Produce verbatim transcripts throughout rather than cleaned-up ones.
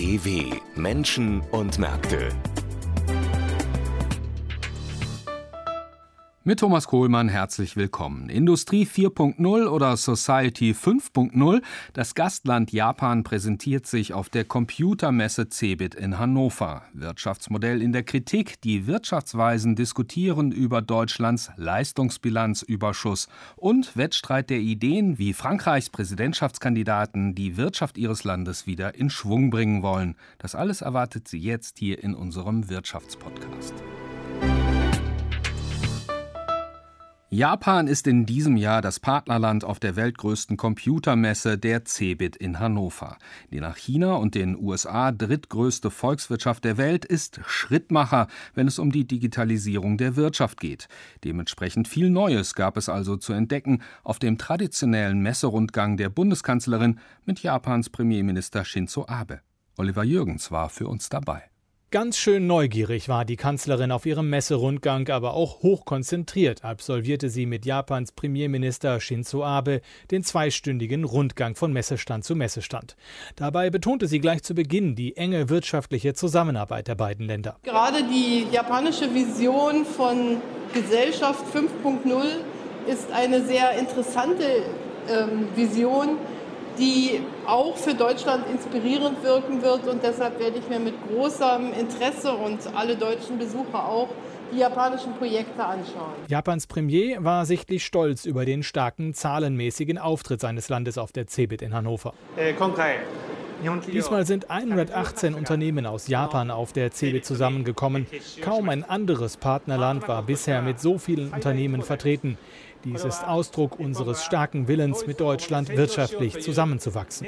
D W Menschen und Märkte. Mit Thomas Kohlmann herzlich willkommen. Industrie vier Punkt null oder Society fünf Punkt null. Das Gastland Japan präsentiert sich auf der Computermesse CeBIT in Hannover. Wirtschaftsmodell in der Kritik. Die Wirtschaftsweisen diskutieren über Deutschlands Leistungsbilanzüberschuss. Und Wettstreit der Ideen, wie Frankreichs Präsidentschaftskandidaten die Wirtschaft ihres Landes wieder in Schwung bringen wollen. Das alles erwartet Sie jetzt hier in unserem Wirtschaftspodcast. Japan ist in diesem Jahr das Partnerland auf der weltgrößten Computermesse, der CeBIT in Hannover. Die nach China und den U S A drittgrößte Volkswirtschaft der Welt ist Schrittmacher, wenn es um die Digitalisierung der Wirtschaft geht. Dementsprechend viel Neues gab es also zu entdecken auf dem traditionellen Messerundgang der Bundeskanzlerin mit Japans Premierminister Shinzo Abe. Oliver Jürgens war für uns dabei. Ganz schön neugierig war die Kanzlerin auf ihrem Messerundgang, aber auch hochkonzentriert absolvierte sie mit Japans Premierminister Shinzo Abe den zweistündigen Rundgang von Messestand zu Messestand. Dabei betonte sie gleich zu Beginn die enge wirtschaftliche Zusammenarbeit der beiden Länder. Gerade die japanische Vision von Gesellschaft fünf Punkt null ist eine sehr interessante ähm, Vision, die auch für Deutschland inspirierend wirken wird. Und deshalb werde ich mir mit großem Interesse und alle deutschen Besucher auch die japanischen Projekte anschauen. Japans Premier war sichtlich stolz über den starken zahlenmäßigen Auftritt seines Landes auf der CeBIT in Hannover. Diesmal sind hundertachtzehn Unternehmen aus Japan auf der CeBIT zusammengekommen. Kaum ein anderes Partnerland war bisher mit so vielen Unternehmen vertreten. Dies ist Ausdruck unseres starken Willens, mit Deutschland wirtschaftlich zusammenzuwachsen.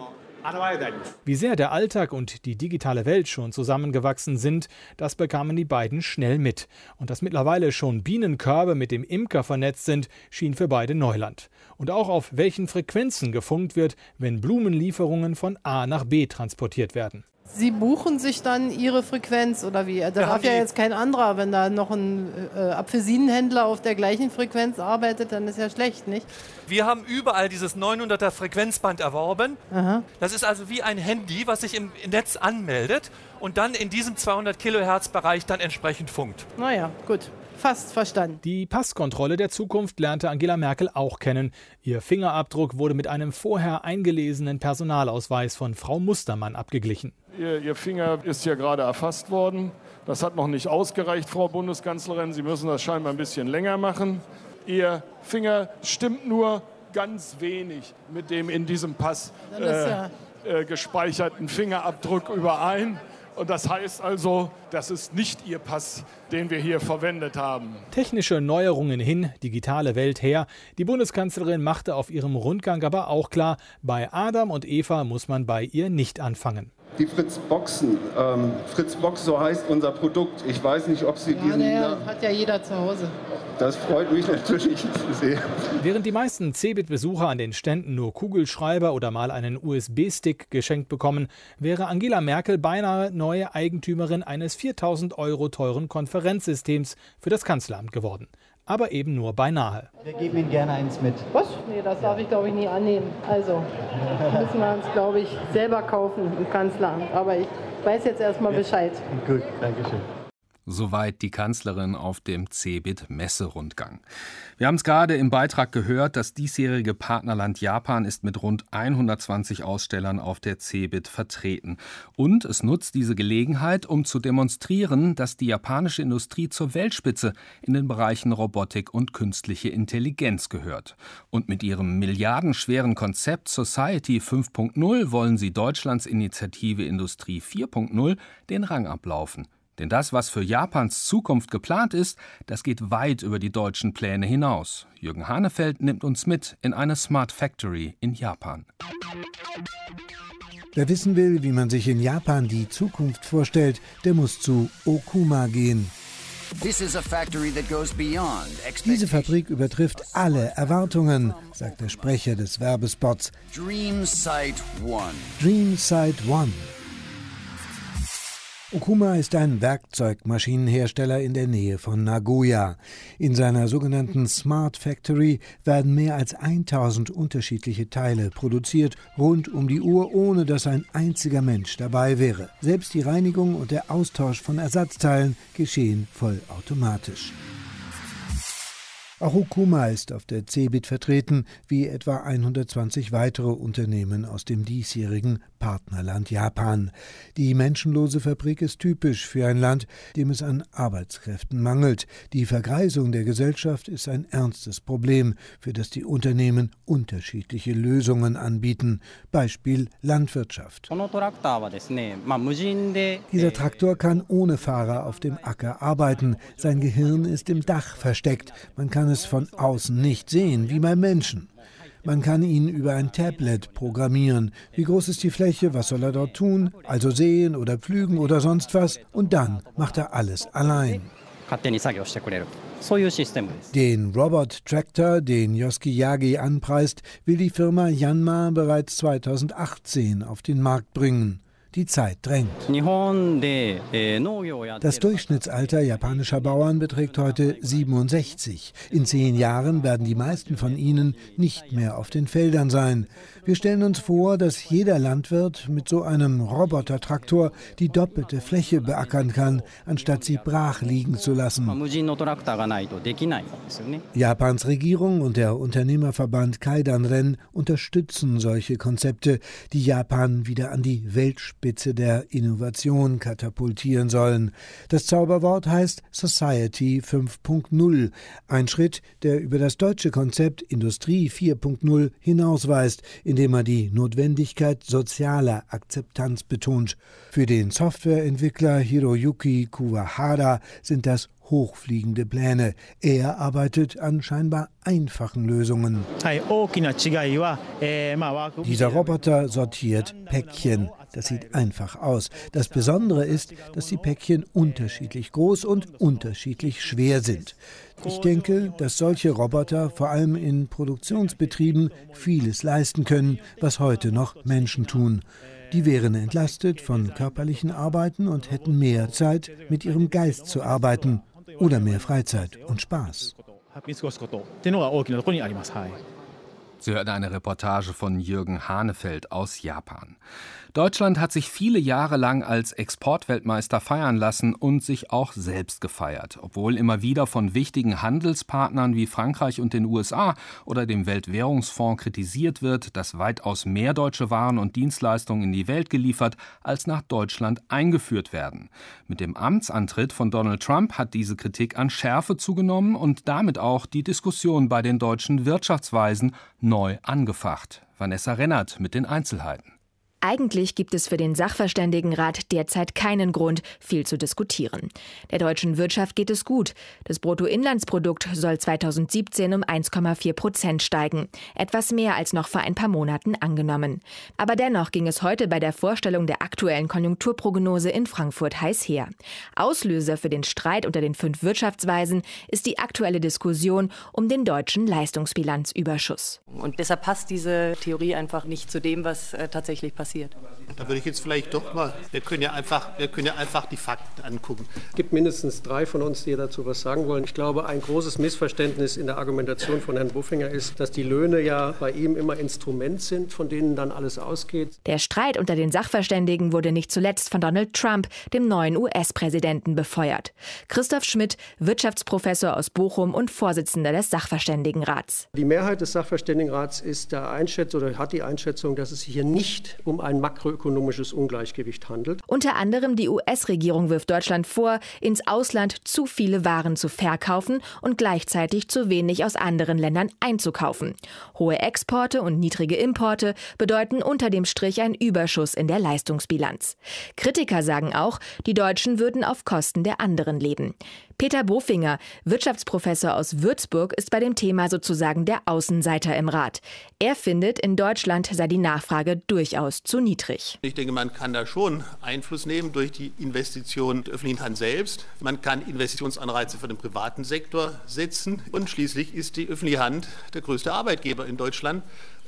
Wie sehr der Alltag und die digitale Welt schon zusammengewachsen sind, das bekamen die beiden schnell mit. Und dass mittlerweile schon Bienenkörbe mit dem Imker vernetzt sind, schien für beide Neuland. Und auch auf welchen Frequenzen gefunkt wird, wenn Blumenlieferungen von A nach B transportiert werden. Sie buchen sich dann Ihre Frequenz oder wie? Da darf ja jetzt kein anderer, wenn da noch ein äh, Apfelsinenhändler auf der gleichen Frequenz arbeitet, dann ist ja schlecht, nicht? Wir haben überall dieses neunhunderter Frequenzband erworben. Aha. Das ist also wie ein Handy, was sich im Netz anmeldet und dann in diesem zweihundert Kilohertz Bereich dann entsprechend funkt. Naja, gut. Fast verstanden. Die Passkontrolle der Zukunft lernte Angela Merkel auch kennen. Ihr Fingerabdruck wurde mit einem vorher eingelesenen Personalausweis von Frau Mustermann abgeglichen. Ihr, Ihr Finger ist ja gerade erfasst worden. Das hat noch nicht ausgereicht, Frau Bundeskanzlerin. Sie müssen das scheinbar ein bisschen länger machen. Ihr Finger stimmt nur ganz wenig mit dem in diesem Pass äh, ja äh, gespeicherten Fingerabdruck überein. Und das heißt also, das ist nicht Ihr Pass, den wir hier verwendet haben. Technische Neuerungen hin, digitale Welt her. Die Bundeskanzlerin machte auf ihrem Rundgang aber auch klar, bei Adam und Eva muss man bei ihr nicht anfangen. Die Fritzboxen, ähm, Fritzbox, so heißt unser Produkt. Ich weiß nicht, ob Sie ja, diesen... Ja, hat ja jeder zu Hause. Das freut mich natürlich sehr. Während die meisten CeBIT-Besucher an den Ständen nur Kugelschreiber oder mal einen U S B-Stick geschenkt bekommen, wäre Angela Merkel beinahe neue Eigentümerin eines viertausend Euro teuren Konferenzsystems für das Kanzleramt geworden. Aber eben nur beinahe. Wir geben Ihnen gerne eins mit. Was? Nee, das darf ich, glaube ich, nie annehmen. Also müssen wir uns, glaube ich, selber kaufen im Kanzleramt. Aber ich weiß jetzt erstmal Bescheid. Gut, danke schön. Soweit die Kanzlerin auf dem CeBIT-Messerundgang. Wir haben es gerade im Beitrag gehört, das diesjährige Partnerland Japan ist mit rund hundertzwanzig Ausstellern auf der CeBIT vertreten. Und es nutzt diese Gelegenheit, um zu demonstrieren, dass die japanische Industrie zur Weltspitze in den Bereichen Robotik und künstliche Intelligenz gehört. Und mit ihrem milliardenschweren Konzept Society fünf Punkt null wollen sie Deutschlands Initiative Industrie vier Punkt null den Rang ablaufen. Denn das, was für Japans Zukunft geplant ist, das geht weit über die deutschen Pläne hinaus. Jürgen Hanefeld nimmt uns mit in eine Smart Factory in Japan. Wer wissen will, wie man sich in Japan die Zukunft vorstellt, der muss zu Okuma gehen. Diese Fabrik übertrifft alle Erwartungen, sagt der Sprecher des Werbespots. Dream Site One. Dream Site One. Okuma ist ein Werkzeugmaschinenhersteller in der Nähe von Nagoya. In seiner sogenannten Smart Factory werden mehr als tausend unterschiedliche Teile produziert, rund um die Uhr, ohne dass ein einziger Mensch dabei wäre. Selbst die Reinigung und der Austausch von Ersatzteilen geschehen vollautomatisch. Auch Okuma ist auf der CeBIT vertreten, wie etwa hundertzwanzig weitere Unternehmen aus dem diesjährigen Partnerland Japan. Die menschenlose Fabrik ist typisch für ein Land, dem es an Arbeitskräften mangelt. Die Vergreisung der Gesellschaft ist ein ernstes Problem, für das die Unternehmen unterschiedliche Lösungen anbieten. Beispiel Landwirtschaft. Dieser Traktor kann ohne Fahrer auf dem Acker arbeiten. Sein Gehirn ist im Dach versteckt. Man kann es von außen nicht sehen, wie beim Menschen. Man kann ihn über ein Tablet programmieren. Wie groß ist die Fläche, was soll er dort tun? Also säen oder pflügen oder sonst was. Und dann macht er alles allein. Den Robot Tractor, den Yosuke Yagi anpreist, will die Firma Yanmar bereits zweitausendachtzehn auf den Markt bringen. Die Zeit drängt. Das Durchschnittsalter japanischer Bauern beträgt heute siebenundsechzig. In zehn Jahren werden die meisten von ihnen nicht mehr auf den Feldern sein. Wir stellen uns vor, dass jeder Landwirt mit so einem Robotertraktor die doppelte Fläche beackern kann, anstatt sie brach liegen zu lassen. Japans Regierung und der Unternehmerverband Keidanren unterstützen solche Konzepte, die Japan wieder an die Weltspitze Spitze der Innovation katapultieren sollen. Das Zauberwort heißt Society fünf Punkt null, ein Schritt, der über das deutsche Konzept Industrie vier Punkt null hinausweist, indem er die Notwendigkeit sozialer Akzeptanz betont. Für den Softwareentwickler Hiroyuki Kuwahara sind das hochfliegende Pläne. Er arbeitet an scheinbar einfachen Lösungen. Dieser Roboter sortiert Päckchen. Das sieht einfach aus. Das Besondere ist, dass die Päckchen unterschiedlich groß und unterschiedlich schwer sind. Ich denke, dass solche Roboter vor allem in Produktionsbetrieben vieles leisten können, was heute noch Menschen tun. Die wären entlastet von körperlichen Arbeiten und hätten mehr Zeit, mit ihrem Geist zu arbeiten. Oder mehr Freizeit und Spaß. Sie hörten eine Reportage von Jürgen Hanefeld aus Japan. Deutschland hat sich viele Jahre lang als Exportweltmeister feiern lassen und sich auch selbst gefeiert. Obwohl immer wieder von wichtigen Handelspartnern wie Frankreich und den U S A oder dem Weltwährungsfonds kritisiert wird, dass weitaus mehr deutsche Waren und Dienstleistungen in die Welt geliefert, als nach Deutschland eingeführt werden. Mit dem Amtsantritt von Donald Trump hat diese Kritik an Schärfe zugenommen und damit auch die Diskussion bei den deutschen Wirtschaftsweisen neu angefacht. Vanessa Rennert mit den Einzelheiten. Eigentlich gibt es für den Sachverständigenrat derzeit keinen Grund, viel zu diskutieren. Der deutschen Wirtschaft geht es gut. Das Bruttoinlandsprodukt soll zweitausendsiebzehn um eins Komma vier Prozent steigen. Etwas mehr als noch vor ein paar Monaten angenommen. Aber dennoch ging es heute bei der Vorstellung der aktuellen Konjunkturprognose in Frankfurt heiß her. Auslöser für den Streit unter den fünf Wirtschaftsweisen ist die aktuelle Diskussion um den deutschen Leistungsbilanzüberschuss. Und deshalb passt diese Theorie einfach nicht zu dem, was äh, tatsächlich passiert. Da würde ich jetzt vielleicht doch mal, wir können ja einfach, wir können ja einfach die Fakten angucken. Es gibt mindestens drei von uns, die dazu was sagen wollen. Ich glaube, ein großes Missverständnis in der Argumentation von Herrn Bofinger ist, dass die Löhne ja bei ihm immer Instrument sind, von denen dann alles ausgeht. Der Streit unter den Sachverständigen wurde nicht zuletzt von Donald Trump, dem neuen U S-Präsidenten, befeuert. Christoph Schmidt, Wirtschaftsprofessor aus Bochum und Vorsitzender des Sachverständigenrats. Die Mehrheit des Sachverständigenrats ist der Einschätzung oder hat die Einschätzung, dass es sich hier nicht um ein makroökonomisches Ungleichgewicht handelt. Unter anderem die U S-Regierung wirft Deutschland vor, ins Ausland zu viele Waren zu verkaufen und gleichzeitig zu wenig aus anderen Ländern einzukaufen. Hohe Exporte und niedrige Importe bedeuten unter dem Strich einen Überschuss in der Leistungsbilanz. Kritiker sagen auch, die Deutschen würden auf Kosten der anderen leben. Peter Bofinger, Wirtschaftsprofessor aus Würzburg, ist bei dem Thema sozusagen der Außenseiter im Rat. Er findet, in Deutschland sei die Nachfrage durchaus zu niedrig. Ich denke, man kann da schon Einfluss nehmen durch die Investition der öffentlichen Hand selbst. Man kann Investitionsanreize für den privaten Sektor setzen. Und schließlich ist die öffentliche Hand der größte Arbeitgeber in Deutschland.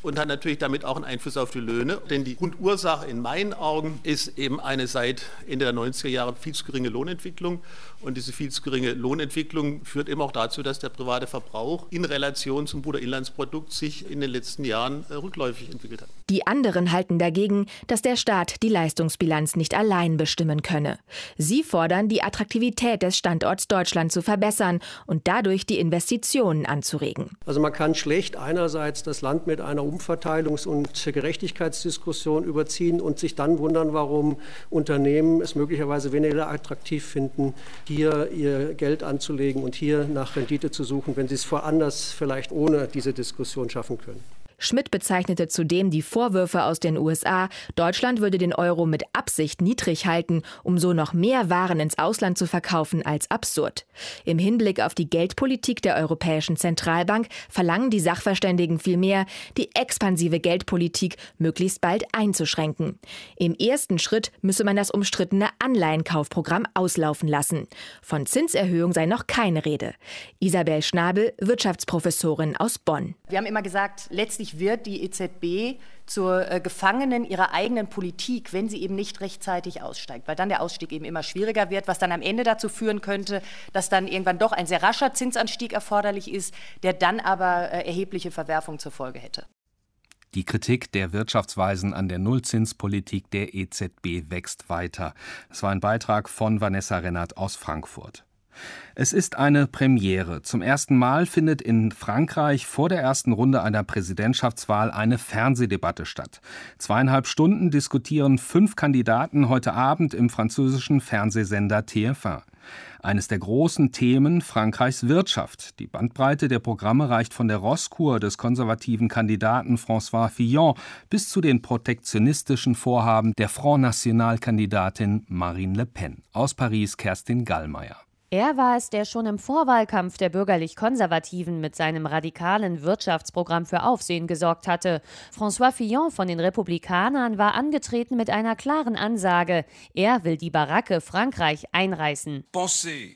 und hat natürlich damit auch einen Einfluss auf die Löhne. Denn die Grundursache in meinen Augen ist eben eine seit Ende der neunziger Jahre viel zu geringe Lohnentwicklung. Und diese viel zu geringe Lohnentwicklung führt eben auch dazu, dass der private Verbrauch in Relation zum Bruttoinlandsprodukt sich in den letzten Jahren äh, rückläufig entwickelt hat. Die anderen halten dagegen, dass der Staat die Leistungsbilanz nicht allein bestimmen könne. Sie fordern, die Attraktivität des Standorts Deutschland zu verbessern und dadurch die Investitionen anzuregen. Also man kann schlecht einerseits das Land mit einer Umverteilungs- und Gerechtigkeitsdiskussion überziehen und sich dann wundern, warum Unternehmen es möglicherweise weniger attraktiv finden, hier ihr Geld anzulegen und hier nach Rendite zu suchen, wenn sie es woanders vielleicht ohne diese Diskussion schaffen können. Schmidt bezeichnete zudem die Vorwürfe aus den U S A, Deutschland würde den Euro mit Absicht niedrig halten, um so noch mehr Waren ins Ausland zu verkaufen, als absurd. Im Hinblick auf die Geldpolitik der Europäischen Zentralbank verlangen die Sachverständigen vielmehr, die expansive Geldpolitik möglichst bald einzuschränken. Im ersten Schritt müsse man das umstrittene Anleihenkaufprogramm auslaufen lassen. Von Zinserhöhung sei noch keine Rede. Isabel Schnabel, Wirtschaftsprofessorin aus Bonn. Wir haben immer gesagt, letztlich wird die E Z B zur äh, Gefangenen ihrer eigenen Politik, wenn sie eben nicht rechtzeitig aussteigt, weil dann der Ausstieg eben immer schwieriger wird, was dann am Ende dazu führen könnte, dass dann irgendwann doch ein sehr rascher Zinsanstieg erforderlich ist, der dann aber äh, erhebliche Verwerfungen zur Folge hätte. Die Kritik der Wirtschaftsweisen an der Nullzinspolitik der E Z B wächst weiter. Das war ein Beitrag von Vanessa Rennert aus Frankfurt. Es ist eine Premiere. Zum ersten Mal findet in Frankreich vor der ersten Runde einer Präsidentschaftswahl eine Fernsehdebatte statt. Zweieinhalb Stunden diskutieren fünf Kandidaten heute Abend im französischen Fernsehsender T F eins. Eines der großen Themen Frankreichs Wirtschaft. Die Bandbreite der Programme reicht von der Rosskur des konservativen Kandidaten François Fillon bis zu den protektionistischen Vorhaben der Front National-Kandidatin Marine Le Pen. Aus Paris Kerstin Gallmeier. Er war es, der schon im Vorwahlkampf der Bürgerlich-Konservativen mit seinem radikalen Wirtschaftsprogramm für Aufsehen gesorgt hatte. François Fillon von den Republikanern war angetreten mit einer klaren Ansage. Er will die Baracke Frankreich einreißen. Pensez.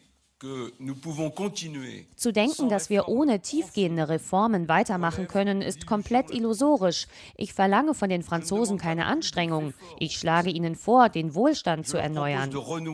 Zu denken, dass wir ohne tiefgehende Reformen weitermachen können, ist komplett illusorisch. Ich verlange von den Franzosen keine Anstrengung. Ich schlage ihnen vor, den Wohlstand zu erneuern.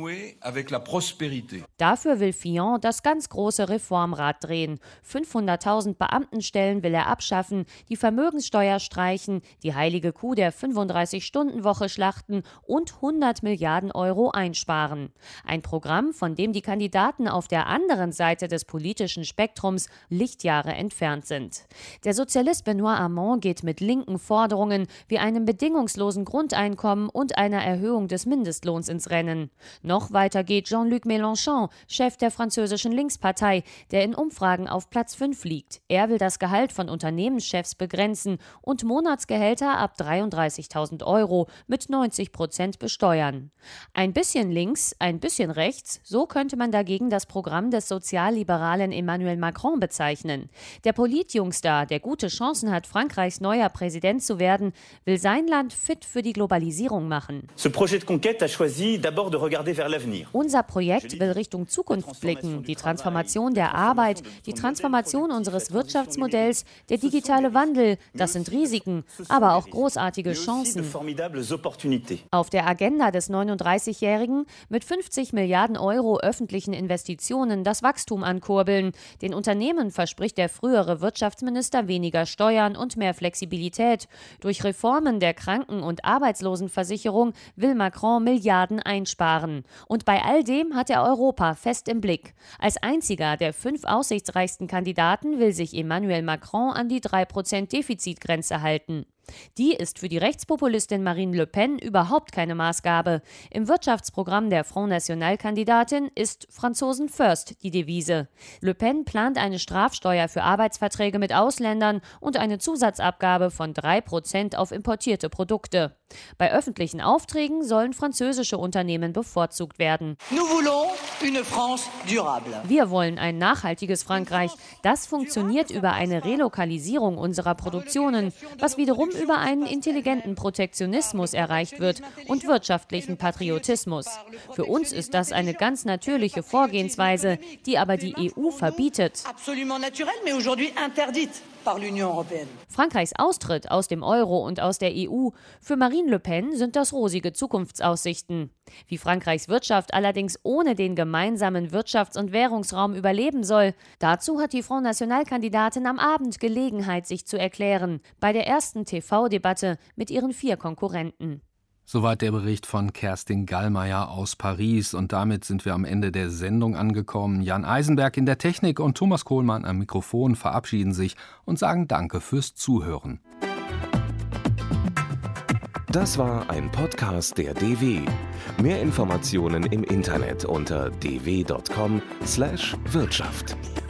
Dafür will Fillon das ganz große Reformrad drehen. fünfhunderttausend Beamtenstellen will er abschaffen, die Vermögenssteuer streichen, die heilige Kuh der fünfunddreißig-Stunden-Woche schlachten und hundert Milliarden Euro einsparen. Ein Programm, von dem die Kandidaten auf der anderen Seite des politischen Spektrums Lichtjahre entfernt sind. Der Sozialist Benoît Hamon geht mit linken Forderungen wie einem bedingungslosen Grundeinkommen und einer Erhöhung des Mindestlohns ins Rennen. Noch weiter geht Jean-Luc Mélenchon, Chef der französischen Linkspartei, der in Umfragen auf Platz fünf liegt. Er will das Gehalt von Unternehmenschefs begrenzen und Monatsgehälter ab dreiunddreißigtausend Euro mit neunzig Prozent besteuern. Ein bisschen links, ein bisschen rechts, so könnte man dagegen das Programm des sozialliberalen Emmanuel Macron bezeichnen. Der Politjungstar, der gute Chancen hat, Frankreichs neuer Präsident zu werden, will sein Land fit für die Globalisierung machen. Unser Projekt will Richtung Zukunft blicken, die Transformation der Arbeit, die Transformation unseres Wirtschaftsmodells, der digitale Wandel, das sind Risiken, aber auch großartige Chancen. Auf der Agenda des neununddreißigjährigen mit fünfzig Milliarden Euro öffentlichen Investitionen das Wachstum ankurbeln. Den Unternehmen verspricht der frühere Wirtschaftsminister weniger Steuern und mehr Flexibilität. Durch Reformen der Kranken- und Arbeitslosenversicherung will Macron Milliarden einsparen. Und bei all dem hat er Europa fest im Blick. Als einziger der fünf aussichtsreichsten Kandidaten will sich Emmanuel Macron an die drei Prozent Defizitgrenze halten. Die ist für die Rechtspopulistin Marine Le Pen überhaupt keine Maßgabe. Im Wirtschaftsprogramm der Front National-Kandidatin ist Franzosen first die Devise. Le Pen plant eine Strafsteuer für Arbeitsverträge mit Ausländern und eine Zusatzabgabe von drei Prozent auf importierte Produkte. Bei öffentlichen Aufträgen sollen französische Unternehmen bevorzugt werden. Wir wollen ein nachhaltiges Frankreich. Das funktioniert über eine Relokalisierung unserer Produktionen, was wiederum über einen intelligenten Protektionismus erreicht wird und wirtschaftlichen Patriotismus. Für uns ist das eine ganz natürliche Vorgehensweise, die aber die E U verbietet. Frankreichs Austritt aus dem Euro und aus der E U, für Marine Le Pen sind das rosige Zukunftsaussichten. Wie Frankreichs Wirtschaft allerdings ohne den gemeinsamen Wirtschafts- und Währungsraum überleben soll, dazu hat die Front National-Kandidatin am Abend Gelegenheit, sich zu erklären, bei der ersten T V-Debatte mit ihren vier Konkurrenten. Soweit der Bericht von Kerstin Gallmeier aus Paris. Und damit sind wir am Ende der Sendung angekommen. Jan Eisenberg in der Technik und Thomas Kohlmann am Mikrofon verabschieden sich und sagen Danke fürs Zuhören. Das war ein Podcast der D W. Mehr Informationen im Internet unter d w punkt com slash Wirtschaft.